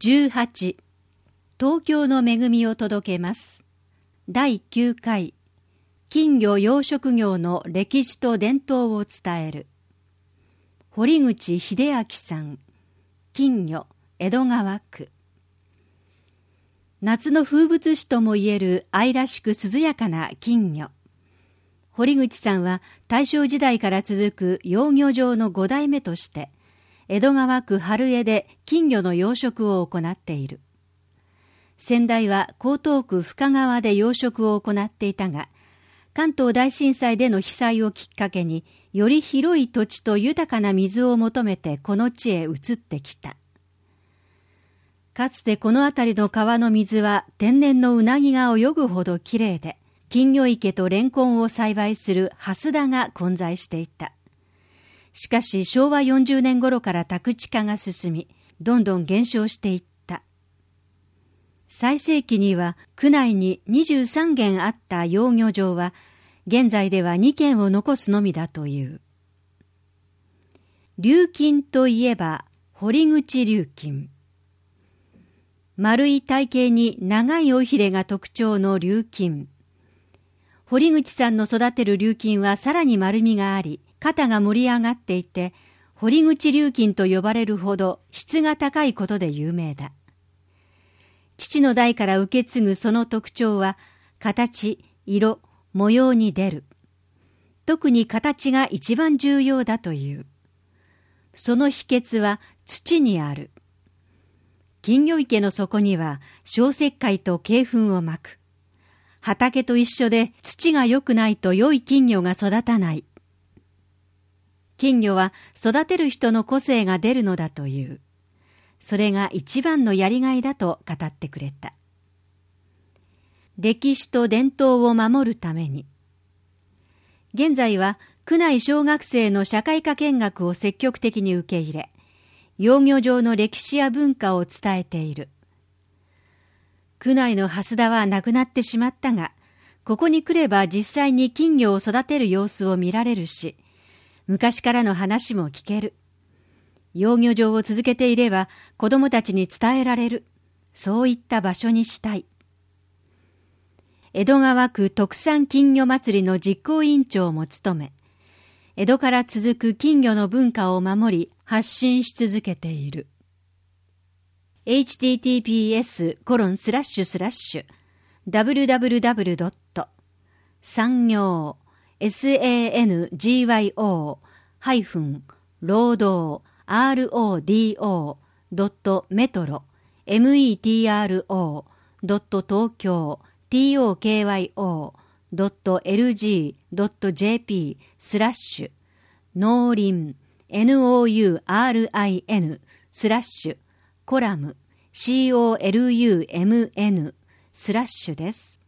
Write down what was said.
18東京の恵みを届けます。第9回金魚養殖業の歴史と伝統を伝える。堀口秀明さん、金魚、江戸川区。夏の風物詩ともいえる愛らしく涼やかな金魚。堀口さんは大正時代から続く養魚場の5代目として江戸川区春江で金魚の養殖を行っている。先代は江東区深川で養殖を行っていたが、関東大震災での被災をきっかけにより広い土地と豊かな水を求めてこの地へ移ってきた。かつてこの辺りの川の水は天然のうなぎが泳ぐほどきれいで、金魚池とレンコンを栽培する蓮田が混在していた。しかし昭和40年頃から宅地化が進み、どんどん減少していった。最盛期には区内に23軒あった養魚場は、現在では2軒を残すのみだという。琉金といえば堀口琉金。丸い体型に長い尾ひれが特徴の琉金。堀口さんの育てる琉金はさらに丸みがあり、肩が盛り上がっていて、堀口琉金と呼ばれるほど質が高いことで有名だ。父の代から受け継ぐその特徴は、形、色、模様に出る。特に形が一番重要だという。その秘訣は土にある。金魚池の底には消石灰と鶏粉をまく。畑と一緒で土が良くないと良い金魚が育たない。金魚は育てる人の個性が出るのだという。それが一番のやりがいだと語ってくれた。歴史と伝統を守るために。現在は区内小学生の社会科見学を積極的に受け入れ、養魚場の歴史や文化を伝えている。区内の蓮田はなくなってしまったが、ここに来れば実際に金魚を育てる様子を見られるし、昔からの話も聞ける。養魚場を続けていれば子どもたちに伝えられる。そういった場所にしたい。江戸川区特産金魚祭りの実行委員長も務め、江戸から続く金魚の文化を守り発信し続けている。https://www. 産業SANGYO-RODO metro.metro.tokyo.lg.jp/ 農林NOURIN/ コラムCOLUMN/ です。